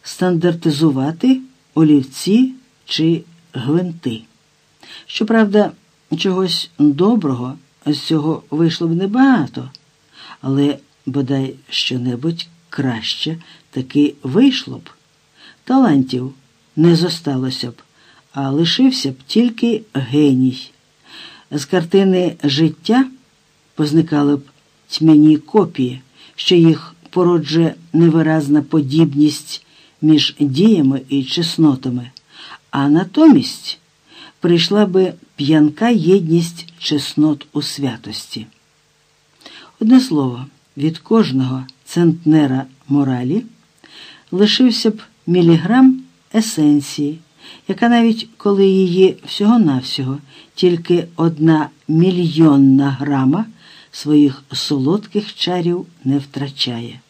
стандартизувати олівці чи гвинти. Щоправда, чогось доброго з цього вийшло б небагато, але бодай що-небудь краще таки вийшло б. Талантів не зосталося б, а лишився б тільки геній. З картини життя позникали б тьмяні копії, що їх породжує невиразна подібність між діями і чеснотами, а натомість прийшла би п'янка єдність чеснот у святості. Одне слово, від кожного центнера моралі лишився б міліграм есенції, яка навіть коли її всього-навсього тільки 1 мільйонна грама своїх солодких чарів не втрачає.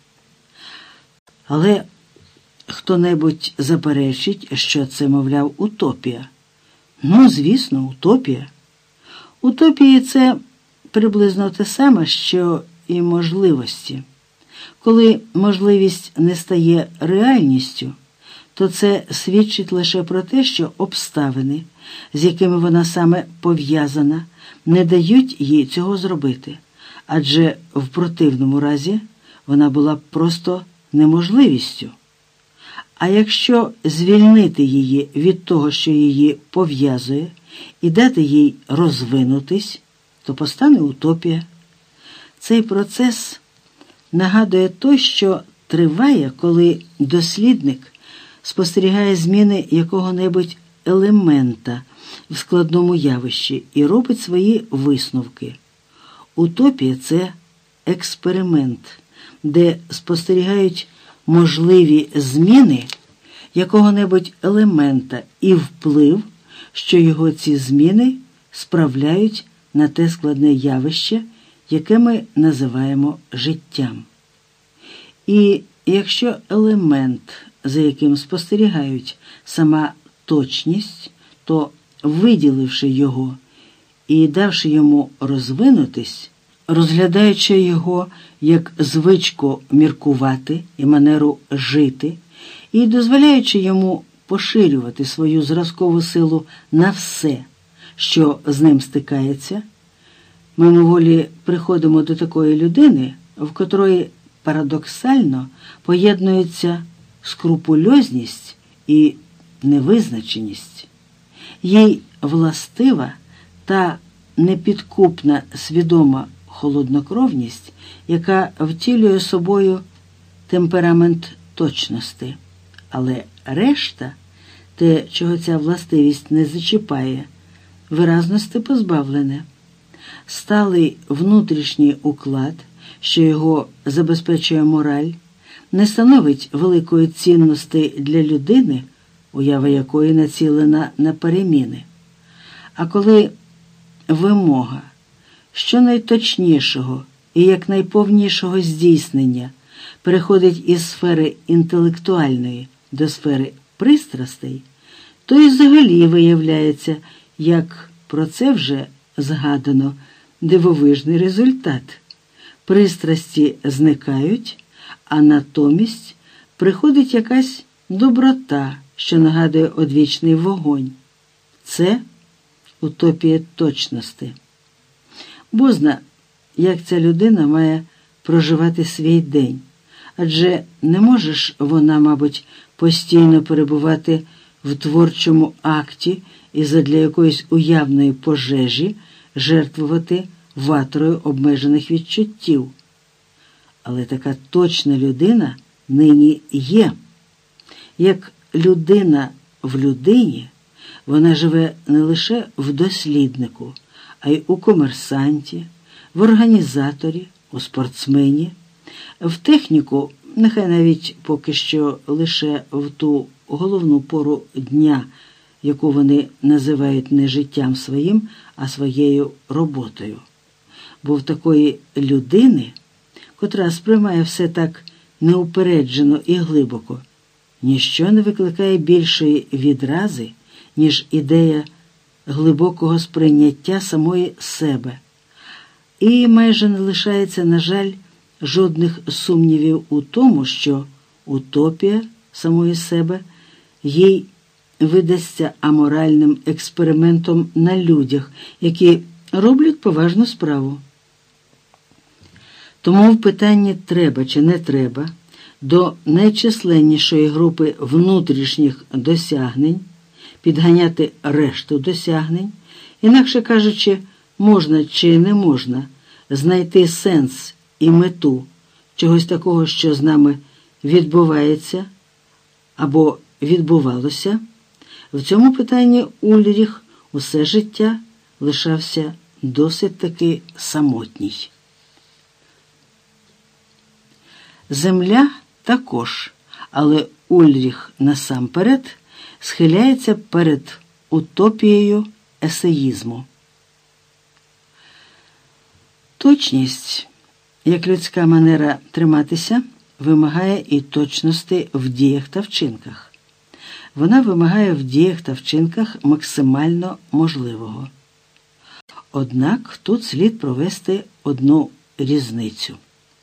Але хто-небудь заперечить, що це, мовляв, утопія. Ну, звісно, утопія. Утопії – це приблизно те саме, що і можливості. Коли можливість не стає реальністю, то це свідчить лише про те, що обставини, з якими вона саме пов'язана, не дають їй цього зробити, адже в противному разі вона була б просто неможливістю. А якщо звільнити її від того, що її пов'язує, і дати їй розвинутись, то постане утопія. Цей процес нагадує той, що триває, коли дослідник спостерігає зміни якого-небудь елемента в складному явищі і робить свої висновки. Утопія – це експеримент, де спостерігають можливі зміни якого-небудь елемента і вплив, що його ці зміни справляють на те складне явище, яке ми називаємо життям. І якщо елемент, за яким спостерігають, сама точність, то, виділивши його і давши йому розвинутись, розглядаючи його як звичку міркувати і манеру жити, і дозволяючи йому поширювати свою зразкову силу на все, що з ним стикається, ми мимоволі приходимо до такої людини, в котрої парадоксально поєднуються скрупульозність і невизначеність. Їй властива та непідкупна свідома холоднокровність, яка втілює собою темперамент точності. Але решта, те, чого ця властивість не зачіпає, виразності позбавлене. Сталий внутрішній уклад, що його забезпечує мораль, не становить великої цінності для людини, уява якої націлена на переміни. А коли вимога щонайточнішого і якнайповнішого здійснення переходить із сфери інтелектуальної до сфери пристрастей, то і взагалі виявляється, як про це вже згадано, дивовижний результат. Пристрасті зникають, а натомість приходить якась доброта, що нагадує одвічний вогонь. Це утопія точності. Бозна, як ця людина має проживати свій день, адже не можеш вона, мабуть, постійно перебувати в творчому акті і задля якоїсь уявної пожежі жертвувати ватрою обмежених відчуттів. Але така точна людина нині є. Як людина в людині, вона живе не лише в досліднику, а й у комерсанті, в організаторі, у спортсмені, в техніку, нехай навіть поки що лише в ту головну пору дня, яку вони називають не життям своїм, а своєю роботою. Бо в такої людини, котра сприймає все так неупереджено і глибоко, ніщо не викликає більшої відрази, ніж ідея глибокого сприйняття самої себе. І майже не лишається, на жаль, жодних сумнівів у тому, що утопія самої себе, їй видасться аморальним експериментом на людях, які роблять поважну справу. Тому в питанні «треба чи не треба» до найчисленнішої групи внутрішніх досягнень підганяти решту досягнень, інакше кажучи, можна чи не можна знайти сенс і мету чогось такого, що з нами відбувається або відбувалося, в цьому питанні Ульріх усе життя лишався досить таки самотній. Земля також, але Ульріх насамперед схиляється перед утопією есеїзму. Точність, як людська манера триматися, вимагає і точності в діях та вчинках. Вона вимагає в діях та вчинках максимально можливого. Однак тут слід провести одну різницю.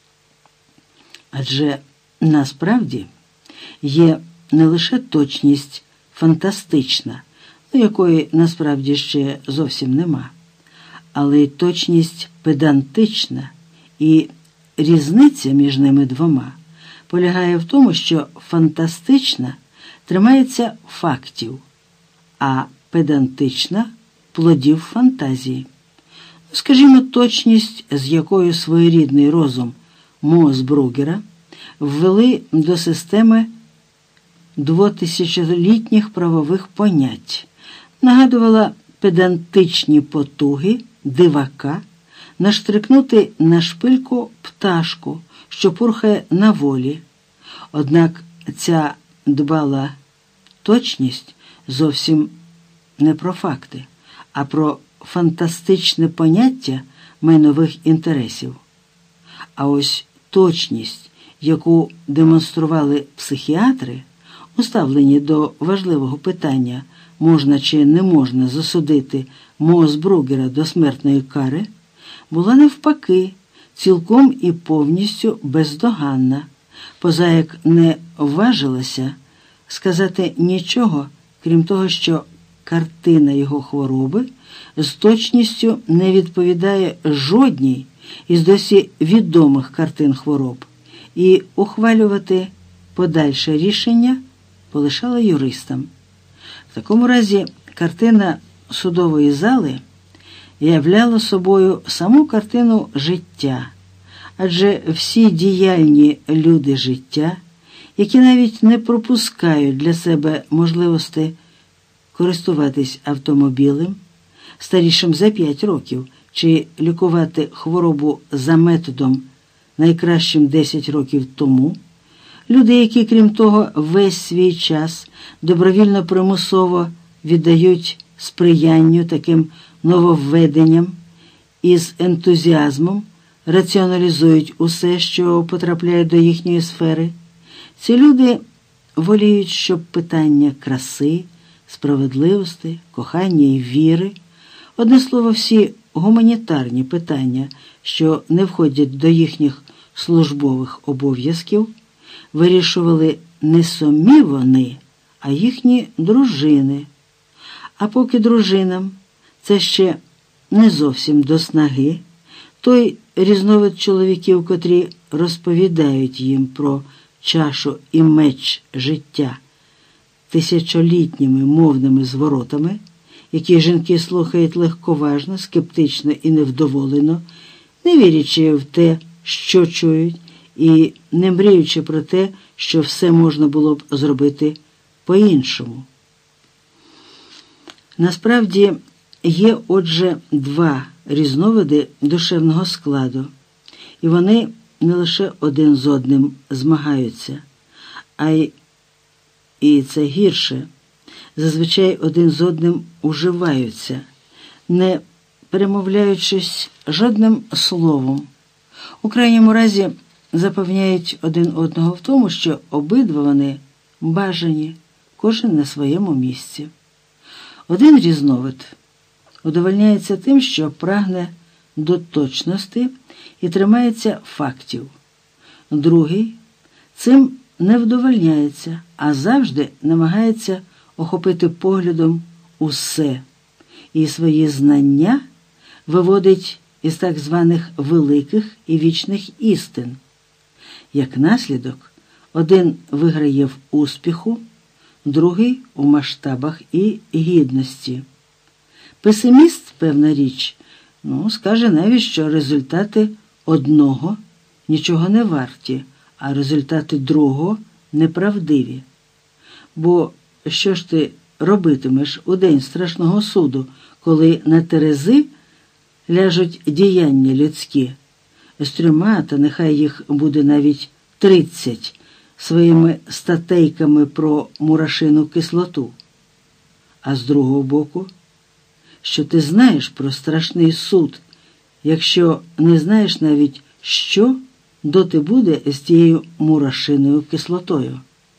Адже насправді є не лише точність фантастична, якої насправді ще зовсім нема, але й точність педантична, і різниця між ними двома полягає в тому, що фантастична тримається фактів, а педантична – плодів фантазії. Скажімо, точність, з якою своєрідний розум Моосбругера ввели до системи двотисячолітніх правових понять, нагадувала педантичні потуги дивака наштрикнути на шпильку пташку, що пурхає на волі. Однак ця дбала точність зовсім не про факти, а про фантастичне поняття майнових інтересів. А ось точність, яку демонстрували психіатри, у ставленні до важливого питання, можна чи не можна засудити Моосбругера до смертної кари, була навпаки цілком і повністю бездоганна, позаяк не важилася сказати нічого, крім того, що картина його хвороби з точністю не відповідає жодній із досі відомих картин хвороб, і ухвалювати подальше рішення полишала юристам. В такому разі картина судової зали являла собою саму картину життя, адже всі діяльні люди життя, які навіть не пропускають для себе можливості користуватись автомобілем старішим за 5 років, чи лікувати хворобу за методом найкращим 10 років тому, люди, які, крім того, весь свій час добровільно примусово віддають сприянню таким нововведенням і з ентузіазмом раціоналізують усе, що потрапляє до їхньої сфери, ці люди воліють, щоб питання краси, справедливості, кохання і віри, одне слово, всі гуманітарні питання, що не входять до їхніх службових обов'язків, вирішували не самі вони, а їхні дружини. А поки дружинам це ще не зовсім до снаги, той різновид чоловіків, котрі розповідають їм про чашу і меч життя тисячолітніми мовними зворотами, які жінки слухають легковажно, скептично і невдоволено, не вірячи в те, що чують, і не мріючи про те, що все можна було б зробити по-іншому. Насправді є, отже, 2 різновиди душевного складу, і вони не лише один з одним змагаються, а й, і це гірше, зазвичай один з одним уживаються, не перемовляючись жодним словом. У крайньому разі запевняють один одного в тому, що обидва вони бажані, кожен на своєму місці. Один різновид удовольняється тим, що прагне до точності і тримається фактів. Другий цим не вдовольняється, а завжди намагається охопити поглядом усе і свої знання виводить із так званих великих і вічних істин. Як наслідок, один виграє в успіху, другий у масштабах і гідності. Песиміст, певна річ, скаже навіть, що результати одного нічого не варті, а результати другого неправдиві. Бо що ж ти робитимеш у день страшного суду, коли на терези ляжуть діяння людські, з 3, та нехай їх буде навіть 30, своїми статейками про мурашину кислоту? А з другого боку, що ти знаєш про страшний суд, якщо не знаєш навіть, що доти буде з тією мурашиною кислотою.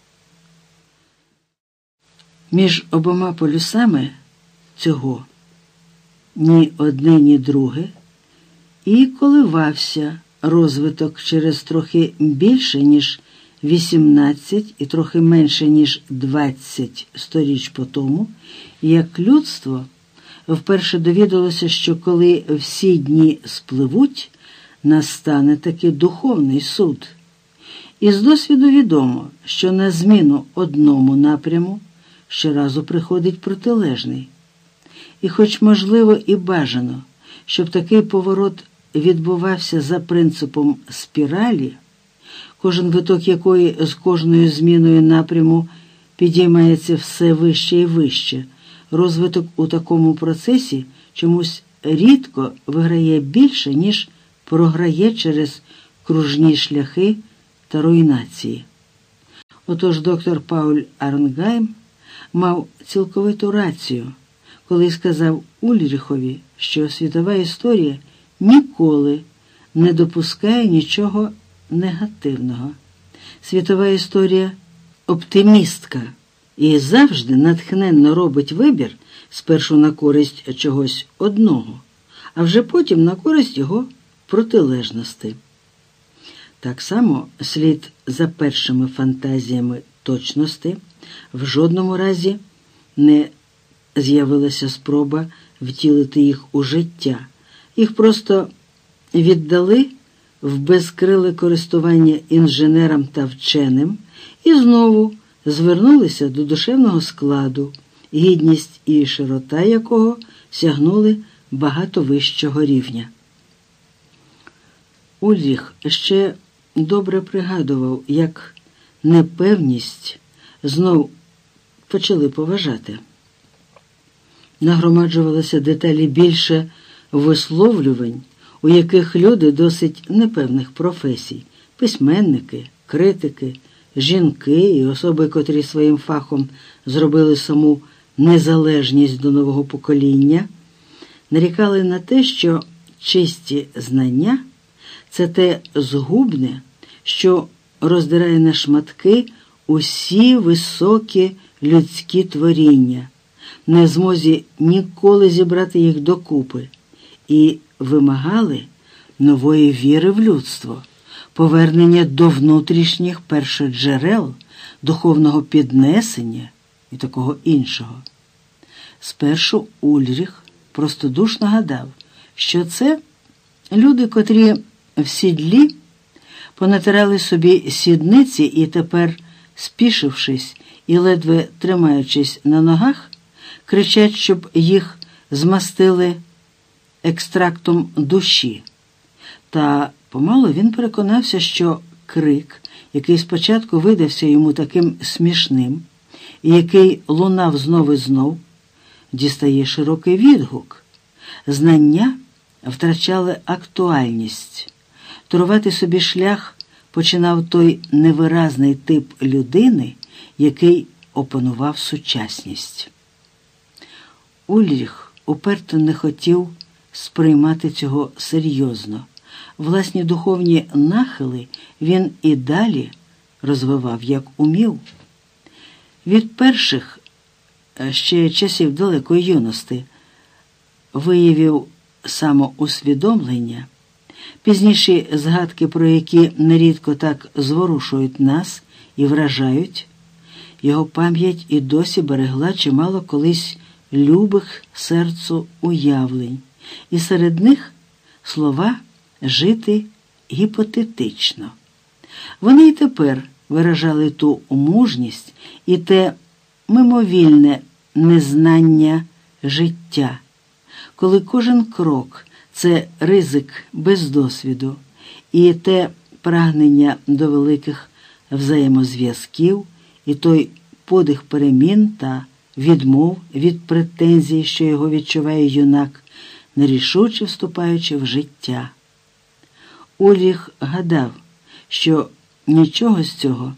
Між обома полюсами цього ні одне, ні друге і коливався розвиток через трохи більше, ніж 18 і трохи менше, ніж 20 сторіч по тому, як людство вперше довідалося, що коли всі дні спливуть, настане таки духовний суд. І з досвіду відомо, що на зміну одному напряму щоразу приходить протилежний. І хоч можливо і бажано, щоб такий поворот відбувався за принципом спіралі, кожен виток якої з кожною зміною напряму підіймається все вище і вище, розвиток у такому процесі чомусь рідко виграє більше, ніж програє через кружні шляхи та руйнації. Отож доктор Пауль Арнгайм мав цілковиту рацію, коли сказав Ульріхові, що світова історія ніколи не допускає нічого негативного. Світова історія оптимістка і завжди натхненно робить вибір спершу на користь чогось одного, а вже потім на користь його протилежності. Так само слід за першими фантазіями точності в жодному разі не з'явилася спроба втілити їх у життя. Їх просто віддали в безкриле користування інженерам та вченим і знову звернулися до душевного складу, гідність і широта якого сягнули багато вищого рівня. Ульріх ще добре пригадував, як непевність знов почали поважати. Нагромаджувалися деталі більше висловлювань, у яких люди досить непевних професій – письменники, критики, жінки і особи, котрі своїм фахом зробили саму незалежність до нового покоління, нарікали на те, що чисті знання – це те згубне, що роздирає на шматки усі високі людські творіння, не в змозі ніколи зібрати їх докупи, і вимагали нової віри в людство, повернення до внутрішніх першоджерел, духовного піднесення і такого іншого. Спершу Ульріх простодушно гадав, що це люди, котрі в сідлі понатирали собі сідниці і тепер, спішившись і ледве тримаючись на ногах, кричать, щоб їх змастили екстрактом душі. Та помалу він переконався, що крик, який спочатку видався йому таким смішним, і який лунав знов і знов, дістає широкий відгук. Знання втрачали актуальність. Торувати собі шлях починав той невиразний тип людини, який опанував сучасність. Ульріх уперто не хотів сприймати цього серйозно. Власні духовні нахили він і далі розвивав, як умів. Від перших, ще часів далекої юності, виявив самоусвідомлення, пізніші згадки, про які нерідко так зворушують нас і вражають. Його пам'ять і досі берегла чимало колись любих серцю уявлень, і серед них слова «жити гіпотетично». Вони й тепер виражали ту мужність і те мимовільне незнання життя, коли кожен крок – це ризик без досвіду, і те прагнення до великих взаємозв'язків, і той подих перемін та відмов від претензій, що його відчуває юнак, нерішуче вступаючи в життя. Ульріх гадав, що нічого з цього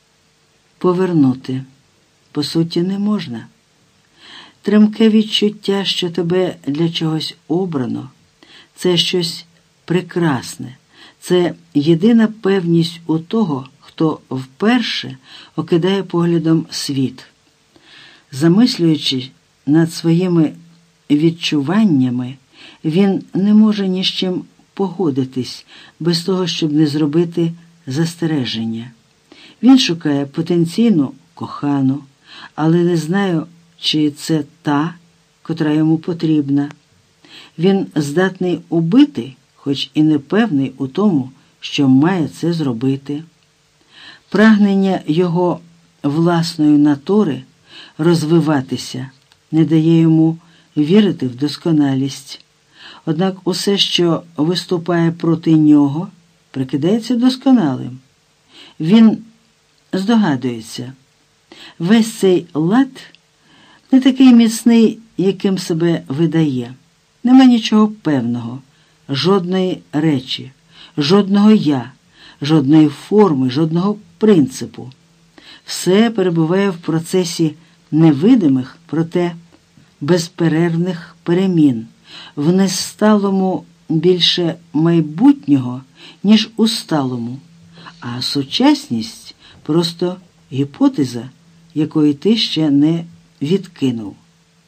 повернути, по суті, не можна. Тремке відчуття, що тебе для чогось обрано, це щось прекрасне, це єдина певність у того, хто вперше окидає поглядом світ. Замислюючи над своїми відчуваннями, він не може ні з чим погодитись, без того, щоб не зробити застереження. Він шукає потенційну кохану, але не знає, чи це та, котра йому потрібна. Він здатний убити, хоч і не певний у тому, що має це зробити. Прагнення його власної натури розвиватися не дає йому вірити в досконалість. Однак усе, що виступає проти нього, прикидається досконалим. Він здогадується, весь цей лад не такий міцний, яким себе видає. Нема нічого певного, жодної речі, жодного «я», жодної форми, жодного принципу. Все перебуває в процесі невидимих, проте безперервних перемін, в несталому більше майбутнього, ніж у сталому, а сучасність – просто гіпотеза, якої ти ще не відкинув.